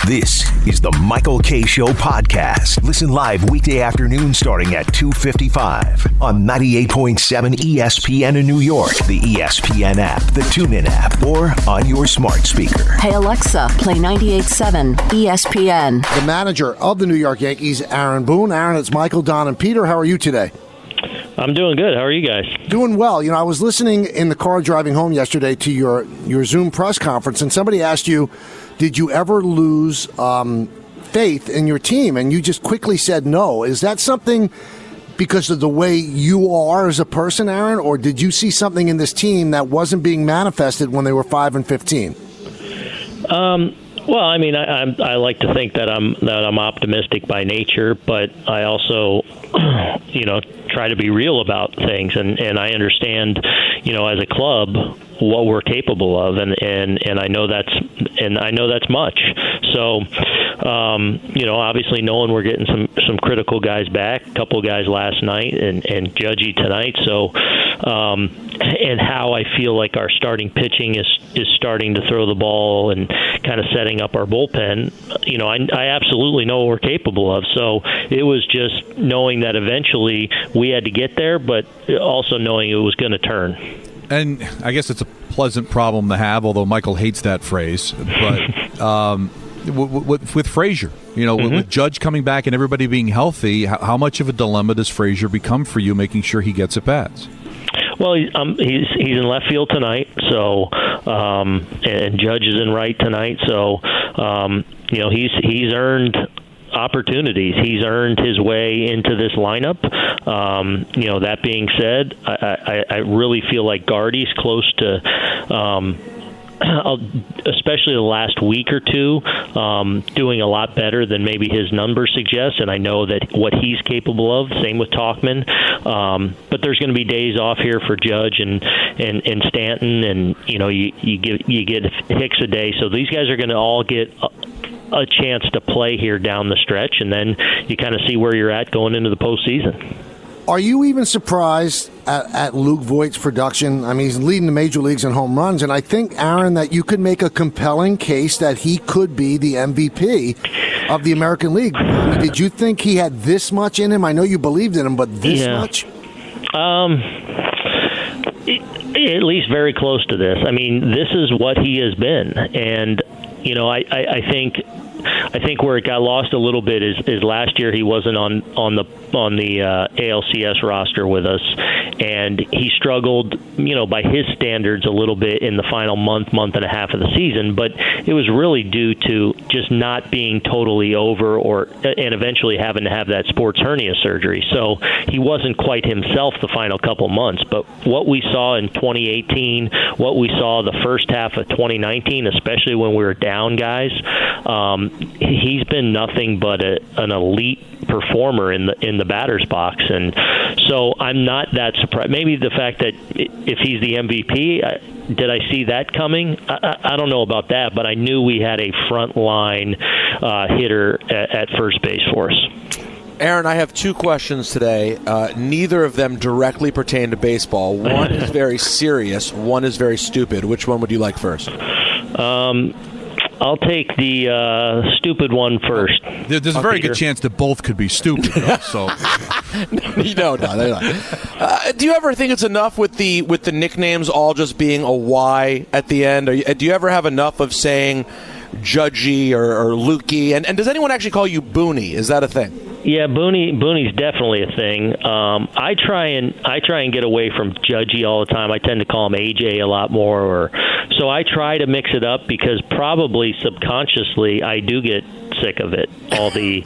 This is the Michael Kay Show podcast. Listen live weekday afternoon starting at 2:55 on 98.7 ESPN in New York, the ESPN app, the TuneIn app, or on your smart speaker. Hey Alexa, play 98.7 ESPN. The manager of the New York Yankees, Aaron Boone. Aaron, it's Michael, Don, and Peter. How are you today? I'm doing good. How are you guys? Doing well. You know, I was listening in the car driving home yesterday to your Zoom press conference, and somebody asked you, did you ever lose faith in your team? And you just quickly said no. Is that something because of the way you are as a person, Aaron, or did you see something in this team that wasn't being manifested when they were 5-15? Well, I mean, I like to think that I'm optimistic by nature, but I also, try to be real about things, and I understand, as a club, what we're capable of, and I know that's much. So, obviously knowing we're getting some critical guys back, a couple of guys last night, and Judgy tonight. So, and how I feel like our starting pitching is starting to throw the ball and kind of setting up our bullpen. I absolutely know what we're capable of. So it was just knowing that eventually we had to get there, but also knowing it was going to turn. And I guess it's a pleasant problem to have, although Michael hates that phrase. But with Frazier, with Judge coming back and everybody being healthy, how much of a dilemma does Frazier become for you, making sure he gets at bats? Well, he's in left field tonight, so and Judge is in right tonight, so he's earned opportunities. He's earned his way into this lineup. That being said, I really feel like Gardy's close to, especially the last week or two, doing a lot better than maybe his numbers suggest, and I know that what he's capable of. Same with Tauchman, but there's going to be days off here for Judge and Stanton, and you get Hicks a day, so these guys are going to all get a chance to play here down the stretch, and then you kind of see where you're at going into the postseason. Are you even surprised at Luke Voigt's production? I mean, he's leading the major leagues in home runs, and I think, Aaron, that you could make a compelling case that he could be the MVP of the American League. I mean, did you think he had this much in him? I know you believed in him, but this much? At least very close to this. I mean, this is what he has been, and I think where it got lost a little bit is last year he wasn't on the ALCS roster with us, and he struggled, by his standards a little bit in the final month and a half of the season. But it was really due to just not being totally over, and eventually having to have that sports hernia surgery. So he wasn't quite himself the final couple months. But what we saw in 2018, what we saw the first half of 2019, especially when we were down guys, he's been nothing but an elite performer in the batter's box, and so I'm not that surprised. Maybe the fact that if he's the MVP, did I see that coming? I don't know about that, but I knew we had a frontline hitter at first base for us. Aaron, I have two questions today. Neither of them directly pertain to baseball. One is very serious. One is very stupid. Which one would you like first? I'll take the stupid one first. There's a very good chance that both could be stupid, though, so. No, they're not. Do you ever think it's enough with the nicknames all just being a Y at the end? Do you ever have enough of saying Judgy or Lukey? And does anyone actually call you Booney? Is that a thing? Yeah, Booney's definitely a thing. I try and get away from Judgy all the time. I tend to call him AJ a lot more, so I try to mix it up because probably subconsciously I do get sick of it. All the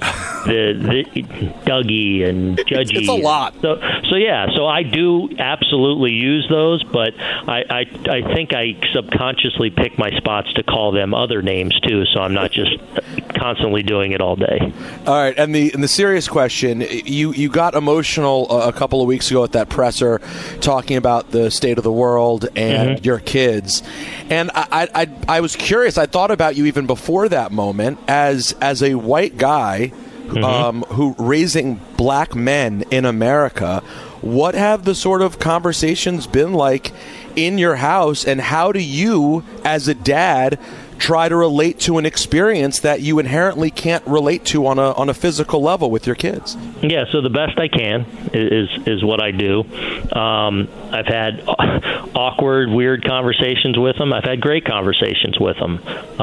Dougie and Judgy. It's a lot. So I do absolutely use those, but I think I subconsciously pick my spots to call them other names too, so I'm not just constantly doing it all day. All right, and the serious question, you got emotional a couple of weeks ago at that presser talking about the state of the world and your kids, and I was curious. I thought about you even before that moment as a white guy who raising black men in America. What have the sort of conversations been like in your house, and how do you, as a dad, try to relate to an experience that you inherently can't relate to on a physical level with your kids? Yeah, so the best I can is what I do. I've had awkward, weird conversations with them. I've had great conversations with them.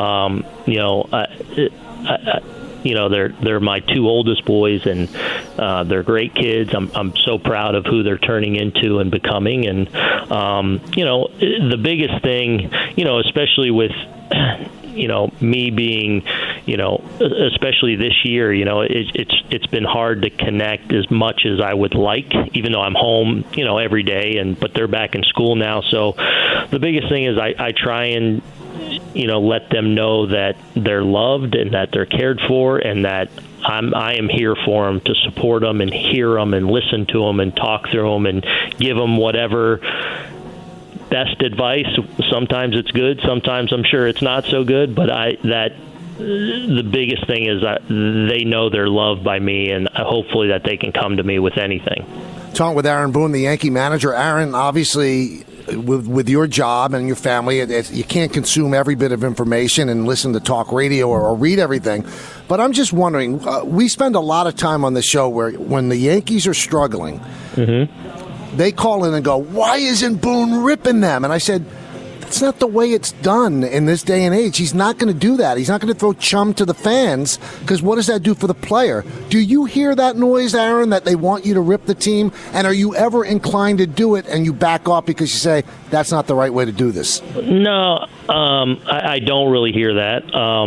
They're my two oldest boys, and they're great kids. I'm so proud of who they're turning into and becoming. And the biggest thing, especially with me being, especially this year, it's been hard to connect as much as I would like, even though I'm home, every day, but they're back in school now. So the biggest thing is I try and, let them know that they're loved and that they're cared for, and that I am here for them to support them and hear them and listen to them and talk through them and give them whatever best advice. Sometimes it's good, sometimes I'm sure it's not so good, but the biggest thing is they know they're loved by me, and hopefully that they can come to me with anything. Talking with Aaron Boone, the Yankee manager. Aaron, obviously, with your job and your family, you can't consume every bit of information and listen to talk radio or read everything. But I'm just wondering, we spend a lot of time on the show where when the Yankees are struggling, they call in and go, "Why isn't Boone ripping them?" And I said, that's not the way it's done in this day and age. He's not going to do that. He's not going to throw chum to the fans, because what does that do for the player? Do you hear that noise, Aaron, that they want you to rip the team? And are you ever inclined to do it and you back off because you say, that's not the right way to do this? No, I don't really hear that.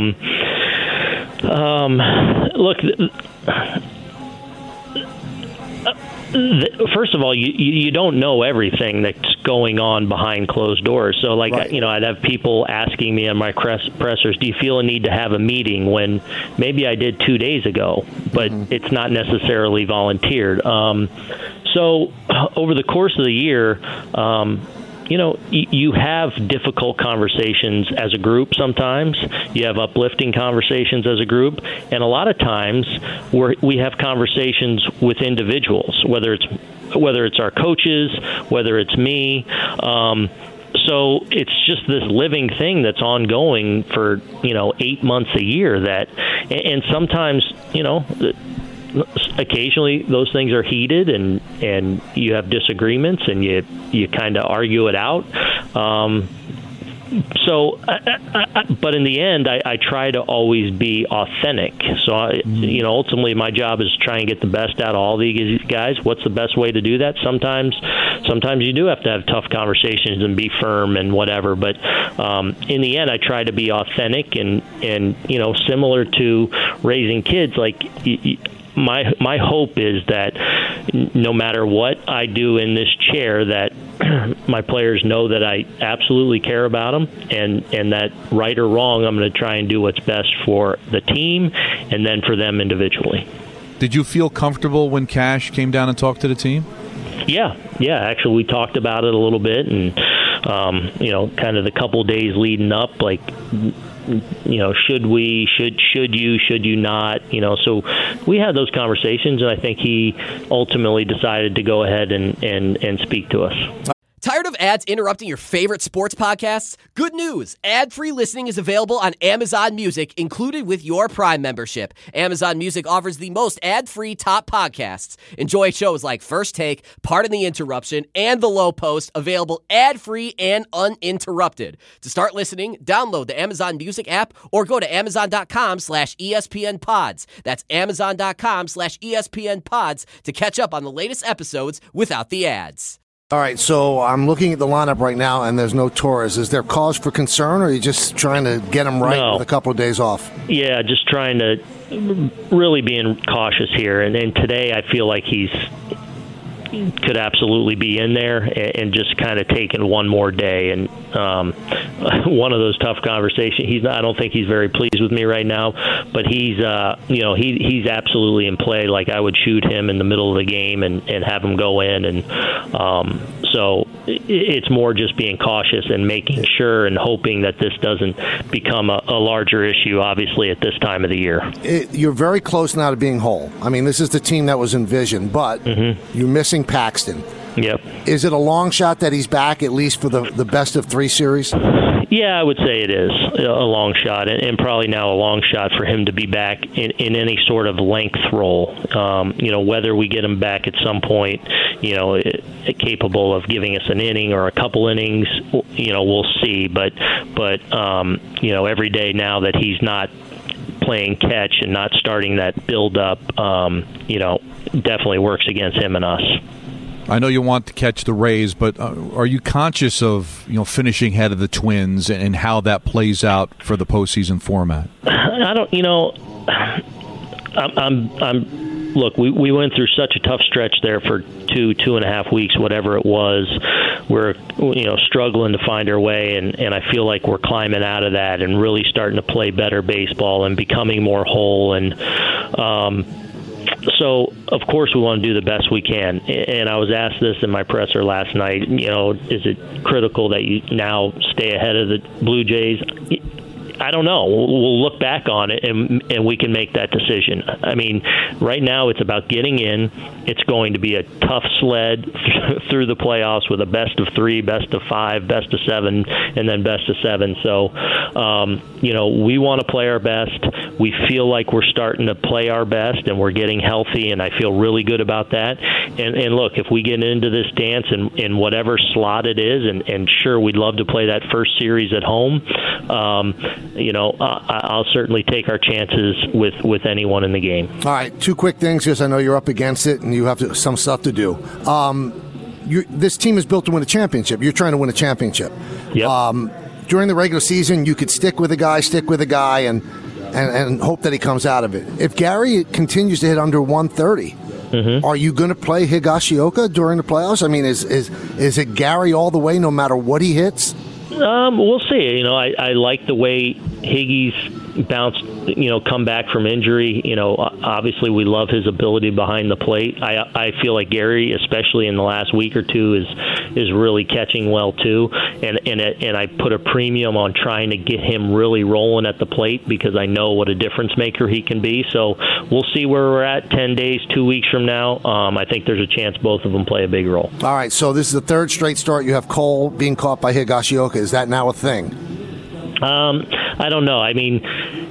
Look, first of all, you don't know everything that's going on behind closed doors. So, right. I'd have people asking me on my pressers, do you feel a need to have a meeting, when maybe I did 2 days ago, but it's not necessarily volunteered. So over the course of the year, you have difficult conversations as a group sometimes. You have uplifting conversations as a group. And a lot of times we have conversations with individuals, whether it's our coaches, whether it's me. So it's just this living thing that's ongoing for, 8 months a year, and sometimes, occasionally those things are heated and you have disagreements and you kind of argue it out. But in the end, I try to always be authentic. So, ultimately my job is to try and get the best out of all these guys. What's the best way to do that? Sometimes you do have to have tough conversations and be firm and whatever. But in the end, I try to be authentic and similar to raising kids. My hope is that no matter what I do in this chair, that my players know that I absolutely care about them, and that right or wrong, I'm going to try and do what's best for the team and then for them individually. Did you feel comfortable when Cash came down and talked to the team? Yeah. Actually, we talked about it a little bit, and kind of the couple days leading up, should you not, so we had those conversations, and I think he ultimately decided to go ahead and speak to us. Tired of ads interrupting your favorite sports podcasts? Good news! Ad-free listening is available on Amazon Music, included with your Prime membership. Amazon Music offers the most ad-free top podcasts. Enjoy shows like First Take, Pardon the Interruption, and The Low Post, available ad-free and uninterrupted. To start listening, download the Amazon Music app or go to Amazon.com/ESPN Pods. That's Amazon.com/ESPN Pods to catch up on the latest episodes without the ads. All right, so I'm looking at the lineup right now, and there's no Torres. Is there cause for concern, or are you just trying to get him right with a couple of days off? Yeah, just trying to really being cautious here. And today I feel like he could absolutely be in there and just kind of taking one more day. And one of those tough conversations. I don't think he's very pleased with me right now, but he's absolutely in play. Like, I would shoot him in the middle of the game and have him go in. And so it's more just being cautious and making sure and hoping that this doesn't become a larger issue, obviously, at this time of the year. You're very close now to being whole. I mean, this is the team that was envisioned, but you're missing Paxton. Yep. Is it a long shot that he's back, at least for the best of 3 series? Yeah, I would say it is a long shot, and probably now a long shot for him to be back in any sort of length role. Whether we get him back at some point, capable of giving us an inning or a couple innings, we'll see. But every day now that he's not playing catch and not starting that build-up, definitely works against him and us. I know you want to catch the Rays, but are you conscious of finishing ahead of the Twins and how that plays out for the postseason format? I don't. Look, we went through such a tough stretch there for 2.5 weeks, whatever it was. We're struggling to find our way, and I feel like we're climbing out of that and really starting to play better baseball and becoming more whole. And so, of course, we want to do the best we can. And I was asked this in my presser last night, is it critical that you now stay ahead of the Blue Jays? I don't know. We'll look back on it, and we can make that decision. I mean, right now it's about getting in. It's going to be a tough sled through the playoffs with a best of 3, best of 5, best of 7, and then best of 7. So, we want to play our best. We feel like we're starting to play our best, and we're getting healthy, and I feel really good about that. And look, if we get into this dance in whatever slot it is, and sure, we'd love to play that first series at home, I'll certainly take our chances with anyone in the game. All right, 2 quick things, because I know you're up against it and you have some stuff to do. This team is built to win a championship. You're trying to win a championship. Yep. During the regular season, you could stick with a guy, and hope that he comes out of it. If Gary continues to hit under 130, are you going to play Higashioka during the playoffs? I mean, is it Gary all the way, no matter what he hits? We'll see. I like the way Higgy's bounced, come back from injury. Obviously we love his ability behind the plate. I feel like Gary, especially in the last week or two, is really catching well too. And I put a premium on trying to get him really rolling at the plate, because I know what a difference maker he can be. So we'll see where we're at 10 days, 2 weeks from now. I think there's a chance both of them play a big role. All right. So this is the 3rd straight start. You have Cole being caught by Higashioka. Is that now a thing? I don't know. I mean,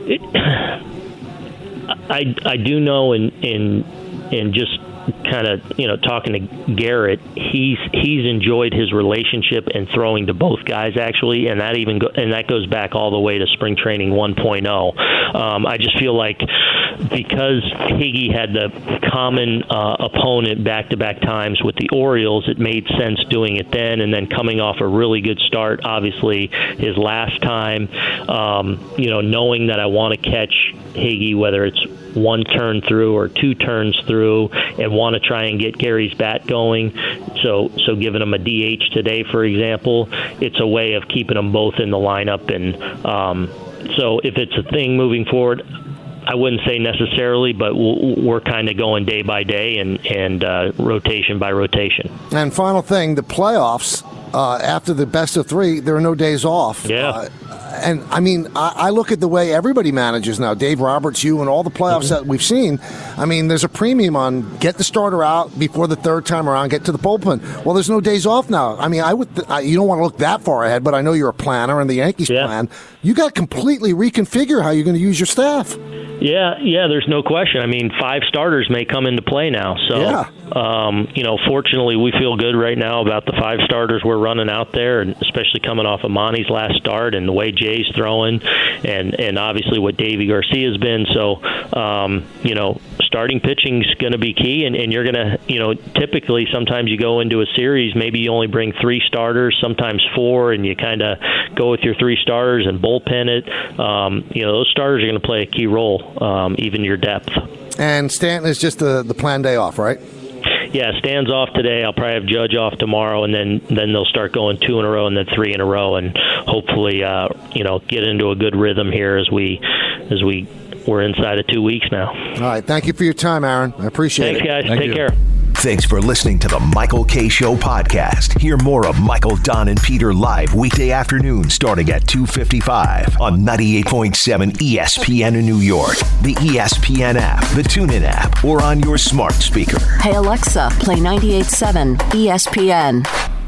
I do know in just kind of talking to Garrett, he's enjoyed his relationship and throwing to both guys actually, and that goes back all the way to spring training 1.0. I just feel like because Higgy had the common opponent back-to-back times with the Orioles, it made sense doing it then, and then coming off a really good start, obviously his last time, knowing that I want to catch Higgy, whether it's 1 turn through or 2 turns through, and want to try and get Gary's bat going. So giving him a DH today, for example, it's a way of keeping them both in the lineup. And so if it's a thing moving forward, I wouldn't say necessarily, but we're kind of going day by day and rotation by rotation. And final thing, the playoffs, after the best of 3, there are no days off. Yeah. And, I mean, I look at the way everybody manages now, Dave Roberts, you, and all the playoffs that we've seen. I mean, there's a premium on get the starter out before the 3rd time around, get to the bullpen. Well, there's no days off now. I mean, you don't want to look that far ahead, but I know you're a planner and the Yankees plan. You got to completely reconfigure how you're going to use your staff. Yeah, there's no question. I mean, 5 starters may come into play now. So, fortunately, we feel good right now about the 5 starters we're running out there, and especially coming off of Monty's last start and the way Jay's throwing, and obviously what Davey Garcia's been. So, starting pitching is going to be key, and you're going to, typically sometimes you go into a series, maybe you only bring 3 starters, sometimes 4, and you kind of go with your 3 starters and bullpen it. Those starters are going to play a key role. Even your depth. And Stanton is just the planned day off, right? Yeah, Stan's off today. I'll probably have Judge off tomorrow, and then they'll start going 2 in a row and then 3 in a row, and hopefully, get into a good rhythm here as we're inside of 2 weeks now. All right, thank you for your time, Aaron. I appreciate it. Thanks, guys. Thank Take you. care. Thanks for listening to the Michael K. Show podcast. Hear more of Michael, Don, and Peter live weekday afternoon starting at 2:55 on 98.7 ESPN in New York, the ESPN app, the TuneIn app, or on your smart speaker. Hey Alexa, play 98.7 ESPN.